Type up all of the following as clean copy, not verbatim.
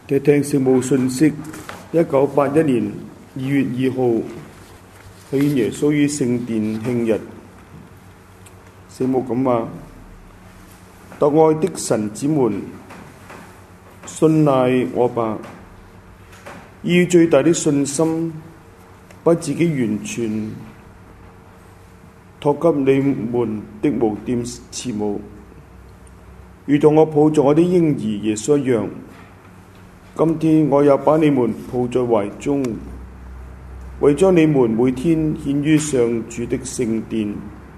聽聖母信息，1981年2月2號，去耶穌於聖殿慶日。聖母咁話：特愛的神子們，信賴我吧，以最大的信心，把自己完全託給你們的無玷慈母，如同我抱着我的嬰兒耶穌一樣。今天我也把你們抱在懷中，為將你們每天獻於上主的聖殿。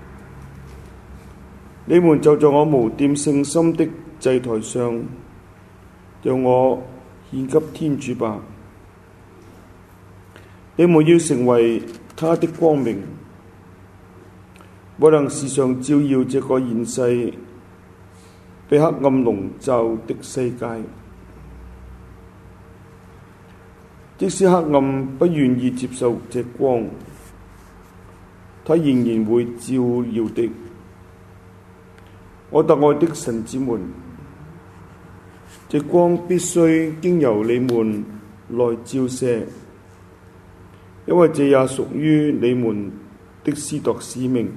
你們就在我無玷聖心的祭台上，讓我獻給天主吧。你們要成為他的光明，不能時常照耀這個現世被黑暗籠罩的世界。即使黑暗不願意接受這光，它仍然會照耀的。我特愛的神子們，這光必須經由你們來照射，因為這也屬於你們的司鐸使命。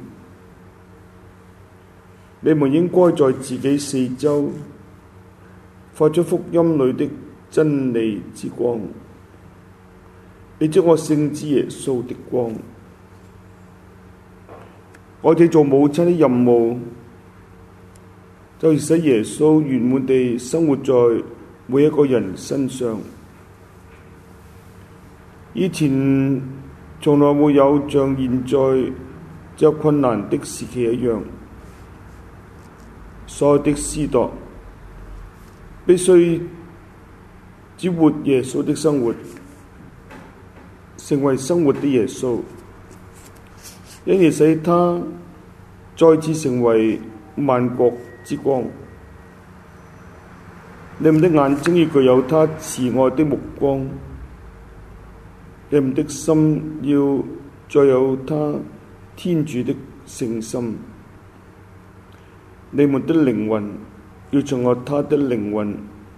你們應該在自己四周發出福音裏的真理之光，你即我聖子耶穌的光。我哋做母親的任務，就是使耶穌圓滿地生活在每一個人身上。以前從來沒有像現在這困難的時期一樣，所有的司鐸必須只活耶穌的生活，成為生活的耶穌，因而使他再次成為萬國之光。你們的眼睛要具有他慈愛的目光，你們的心要再有他天主的聖心，你們的靈魂要仲有他的靈魂，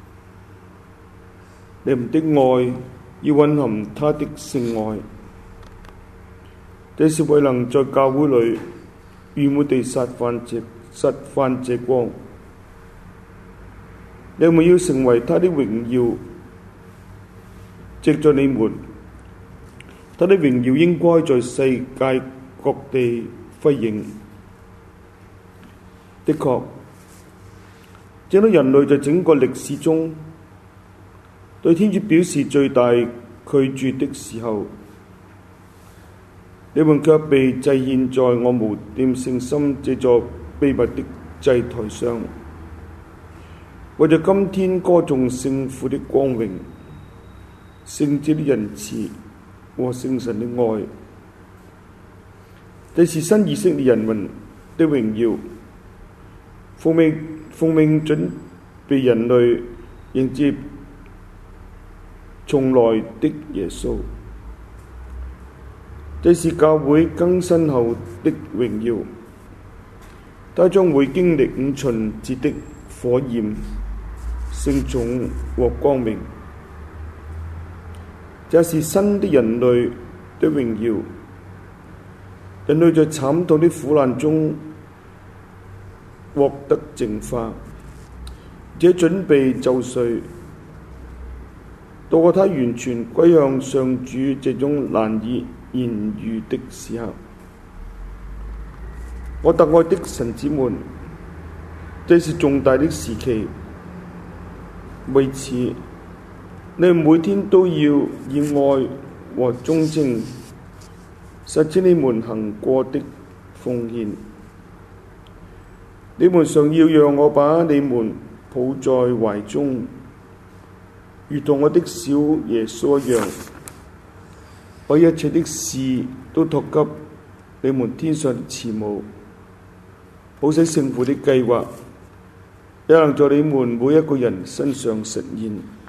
你們的愛要蘊含他的聖愛。這是為能在教會裏圓滿地實範這光。你們要成為他的榮耀，藉着你們，他的榮耀應該在世界各地輝映。的確，正當人類在整個歷史中對天主表示最大拒絕的時候，你們卻被祭獻在我無玷聖心這座秘密的祭台上，為咗今天歌頌聖父的光榮、聖子的仁慈和聖神的愛。這是新以色列人民的榮耀，奉命準備人類迎接從來的耶穌。這是教會更新後的榮耀，它將會經歷五旬節的火焰、聖寵和光明。這是新的人類的榮耀，人類在慘痛的苦難中獲得淨化，這準備就緒，到過他完全歸向上主這種難以言喻的時候。我特愛的神子們，這是重大的時期，為此你們每天都要以愛和忠貞實踐你們行過的奉獻。你們常要讓我把你們抱在懷中，如同我的小耶穌一樣，把一切的事都託給你們天上的慈母，好使聖父的計劃也能在你們每一個人身上實現。